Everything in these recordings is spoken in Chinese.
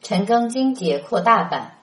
陈庚经节扩大版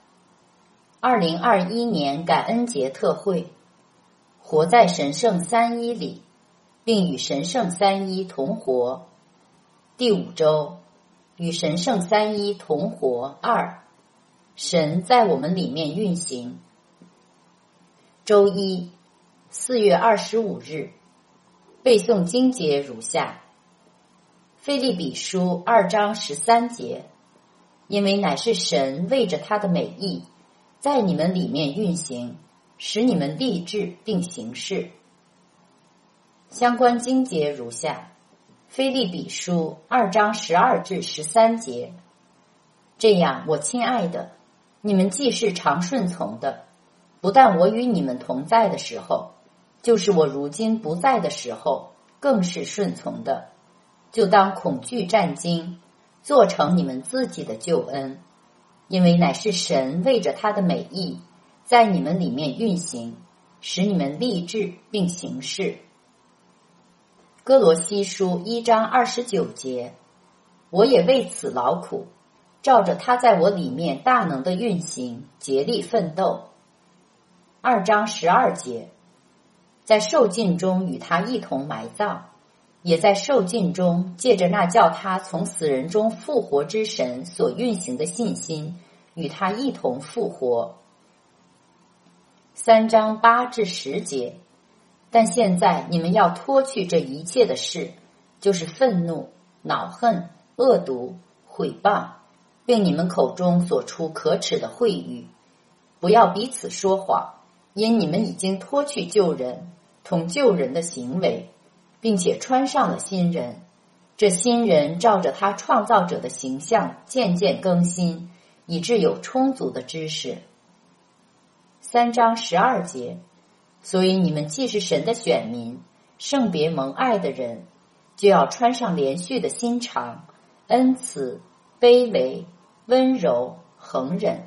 2021年感恩节特会，活在神圣三一里，并与神圣三一同活。第5周，与神圣三一同活2，神在我们里面运行。周一，4月25日，背诵经节如下：腓立比书2章13节，因为乃是神为着他的美意，在你们里面运行，使你们立志并行事。相关经节如下：腓立比书2章12至13节，这样我亲爱的，你们既是常顺从的，不但我与你们同在的时候，就是我如今不在的时候，更是顺从的，就当恐惧战惊，做成你们自己的救恩，因为乃是神为着他的美意，在你们里面运行，使你们立志并行事。哥罗西书1章29节，我也为此劳苦，照着他在我里面大能的运行，竭力奋斗。2章12节，在受尽中与他一同埋葬，也在受尽中借着那叫他从死人中复活之神所运行的信心，与他一同复活。3章8至10节，但现在你们要脱去这一切的事，就是愤怒、恼恨、恶毒、毁谤，并你们口中所出可耻的秽语，不要彼此说谎，因你们已经脱去旧人同旧人的行为，并且穿上了新人。这新人照着他创造者的形象渐渐更新，以致有充足的知识。3章12节，所以你们既是神的选民，圣别蒙爱的人，就要穿上连续的心肠、恩慈、卑微、温柔、恒忍。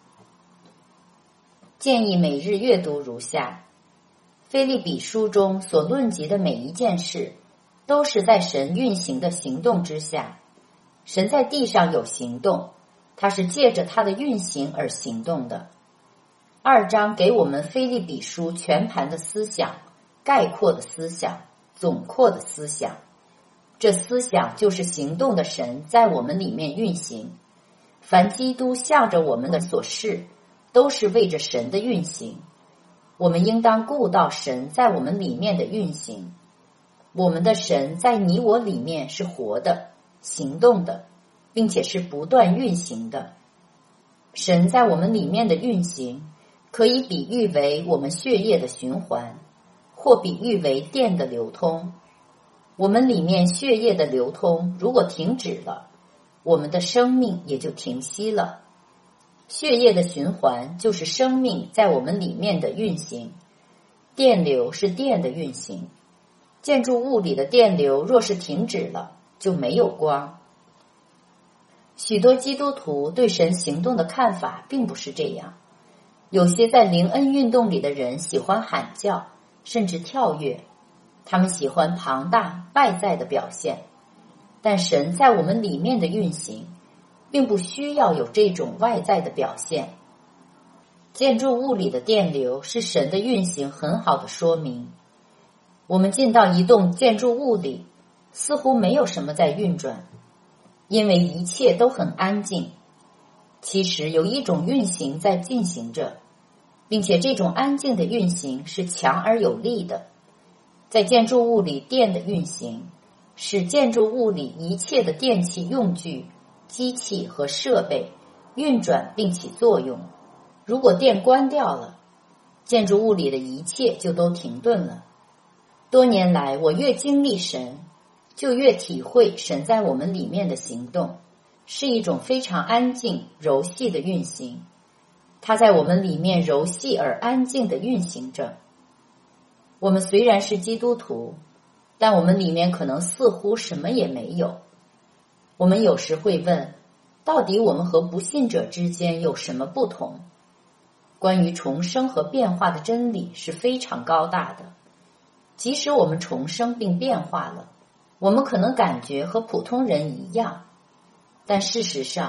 建议每日阅读如下：腓立比书中所论及的每一件事，都是在神运行的行动之下。神在地上有行动，他是借着他的运行而行动的。2章给我们腓立比书全盘的思想、概括的思想、总括的思想。这思想就是行动的神在我们里面运行。凡基督向着我们的所事，都是为着神的运行。我们应当顾到神在我们里面的运行。我们的神在你我里面是活的、行动的，并且是不断运行的。神在我们里面的运行，可以比喻为我们血液的循环，或比喻为电的流通。我们里面血液的流通如果停止了，我们的生命也就停息了。血液的循环就是生命在我们里面的运行，电流是电的运行。建筑物里的电流若是停止了，就没有光。许多基督徒对神行动的看法并不是这样。有些在灵恩运动里的人喜欢喊叫，甚至跳跃，他们喜欢庞大外在的表现。但神在我们里面的运行，并不需要有这种外在的表现。建筑物里的电流是神的运行很好的说明。我们进到一栋建筑物里，似乎没有什么在运转，因为一切都很安静。其实有一种运行在进行着，并且这种安静的运行是强而有力的。在建筑物里电的运行，使建筑物里一切的电气用具、机器和设备运转并起作用。如果电关掉了，建筑物里的一切就都停顿了。多年来，我越经历神，就越体会神在我们里面的行动，是一种非常安静、柔细的运行。它在我们里面柔细而安静地运行着。我们虽然是基督徒，但我们里面可能似乎什么也没有。我们有时会问，到底我们和不信者之间有什么不同？关于重生和变化的真理是非常高大的。即使我们重生并变化了，我们可能感觉和普通人一样，但事实上，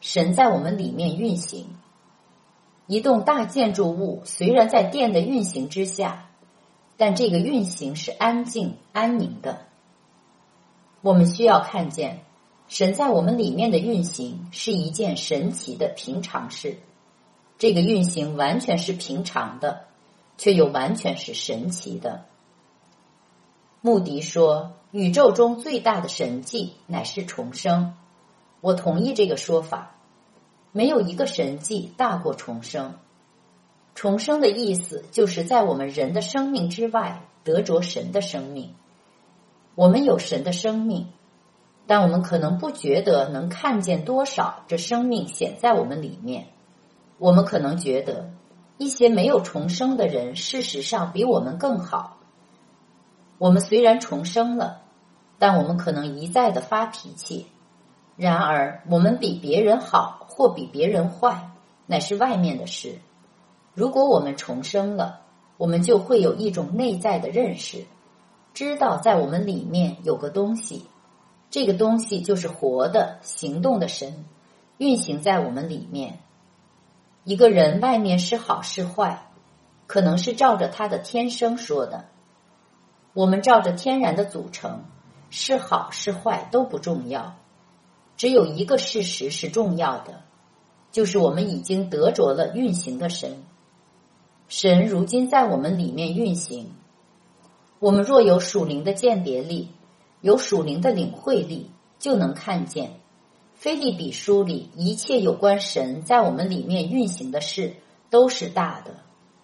神在我们里面运行。一栋大建筑物虽然在电的运行之下，但这个运行是安静安宁的。我们需要看见神在我们里面的运行是一件神奇的平常事，这个运行完全是平常的，却又完全是神奇的。穆迪说，宇宙中最大的神迹乃是重生。我同意这个说法，没有一个神迹大过重生。重生的意思就是在我们人的生命之外得着神的生命。我们有神的生命，但我们可能不觉得能看见多少这生命显在我们里面。我们可能觉得一些没有重生的人事实上比我们更好。我们虽然重生了，但我们可能一再的发脾气。然而我们比别人好或比别人坏，乃是外面的事。如果我们重生了，我们就会有一种内在的认识，知道在我们里面有个东西，这个东西就是活的行动的神，运行在我们里面。一个人外面是好是坏，可能是照着他的天生说的。我们照着天然的组成，是好是坏都不重要，只有一个事实是重要的，就是我们已经得着了运行的神。神如今在我们里面运行。我们若有属灵的鉴别力，有属灵的领会力，就能看见腓立比书里一切有关神在我们里面运行的事都是大的。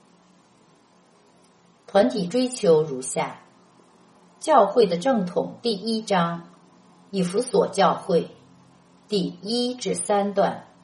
团体追求如下：教会的正统第1章，以弗所教会第1至3段，